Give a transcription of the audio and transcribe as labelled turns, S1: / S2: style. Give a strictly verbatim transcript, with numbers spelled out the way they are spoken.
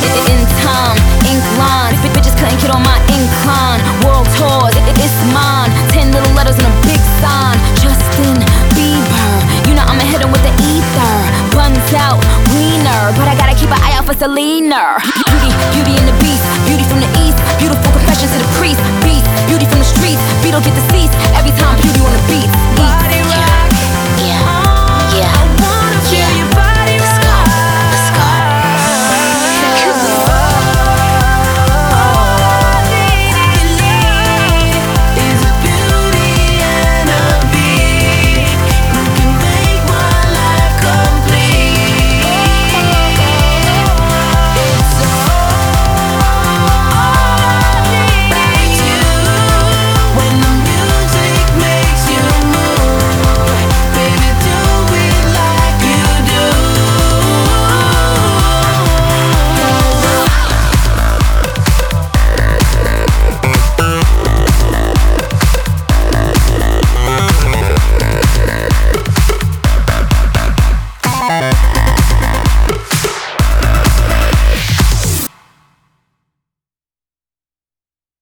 S1: In time, ink lines, bitches couldn't get on my incline. World tours, it's mine. Ten little letters and a big sign. Justin Bieber, you know I'ma hit him with the ether. Buns out, wiener, but I gotta keep an eye out for Selena. Beauty, beauty and the beast, beauty from the east. Beautiful confessions to the priest. Beast, beauty from the streets. Beetle get deceased every time beauty on the beat.